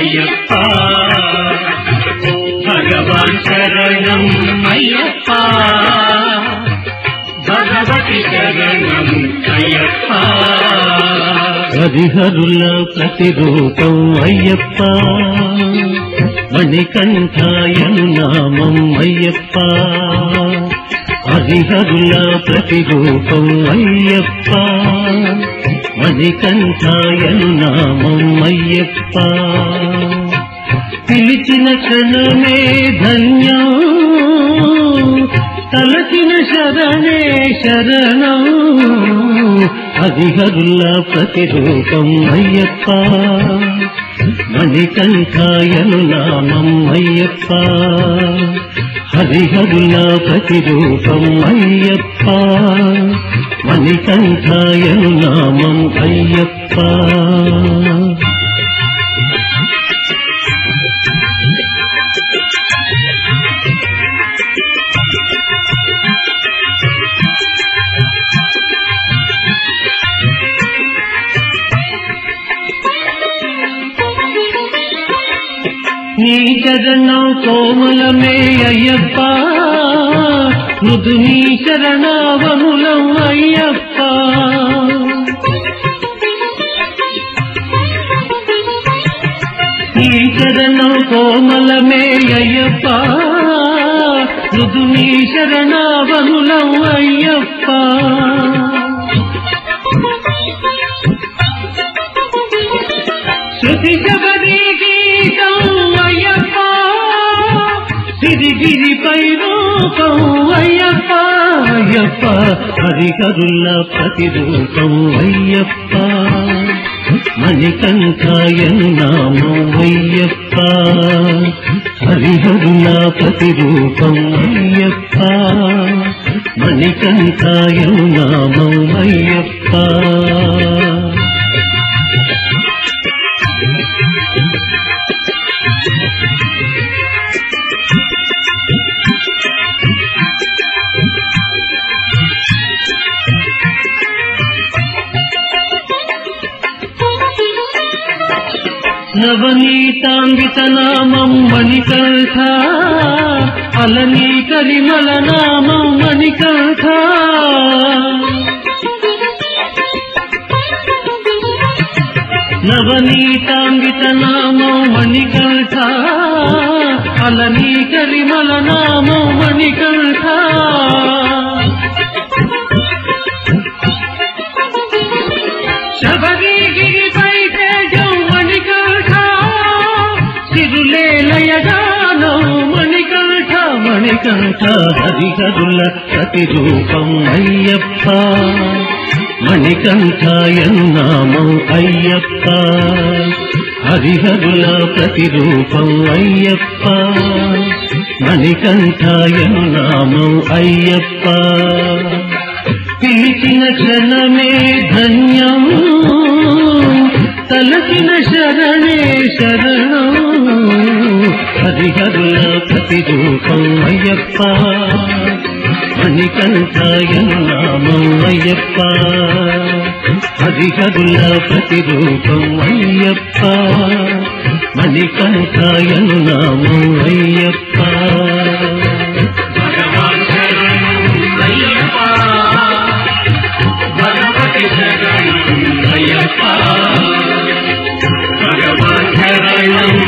అయ్యప్ప భగవాన్ శరణం అయ్యప్ప భగవతి శరణం అయ్యప్ప హరిహరుల ప్రతిరూపం అయ్యప్ప మణికంఠాయను నామం అయ్యప్ప హరిహరుల ప్రతిరూపం అయ్యప్ప మణికంఠాయను నామం అయ్యప్ప పిలిచిన క్షణమే ధన్యం తలచిన శరణే శరణం హరిహరుల ప్రతిరూపం అయ్యప్ప మణికంఠాయను నామం అయ్యప్ప హరిహరుల ప్రతిరూపం అయ్యప్ప మణికంఠాయను నామం అయ్యప్ప నీ చరణం కోమలమే అయ్యప్ప మృదు నీ శరణావములం అయ్యప్ప నీ చరణం కోమలమే అయ్యప్ప మృదు నీ శరణావములం అయ్యప్ప శృతి శబరి గీతం అయ్యప్ప సిరిగిరిపై రూపం అయ్యప్ప అయ్యప్ప హరిహరుల ప్రతిరూపం అయ్యప్ప మణికంఠాయను నామం అయ్యప్ప హరిహరుల ప్రతిరూపం అయ్యప్ప మణికంఠాయను నామం అయ్యప్ప నవనీతాంబిత నామం మణికంఠ అలనీ కరిమల నామం మణికంఠ నవనీతాంబిత నామం మణికంఠ అలనీ కరిమల నామం మణికంఠ శబరిగిరిపై తేజం మణికంఠ సిరులేలయగానం మణికంఠ మణికంఠ హరిహరుల ప్రతిరూపం అయ్యప్ప మణికంఠాయను నామం అయ్యప్ప హరిహరుల ప్రతిరూపం అయ్యప్ప మణికంఠాయను నామం అయ్యప్ప పిలిచిన క్షణమే ధన్యం తలచిన శరణే శరణం హరిహరుల ప్రతిరూపం అయ్యప్ప మణికంఠాయను నామం అయ్యప్ప హరిహరుల ప్రతిరూపం అయ్యప్ప మణికంఠాయను నామం అయ్యప్ప భగవాన్ శరణం అయ్యప్ప భగవతి శరణం అయ్యప్ప భగవాన్ శరణం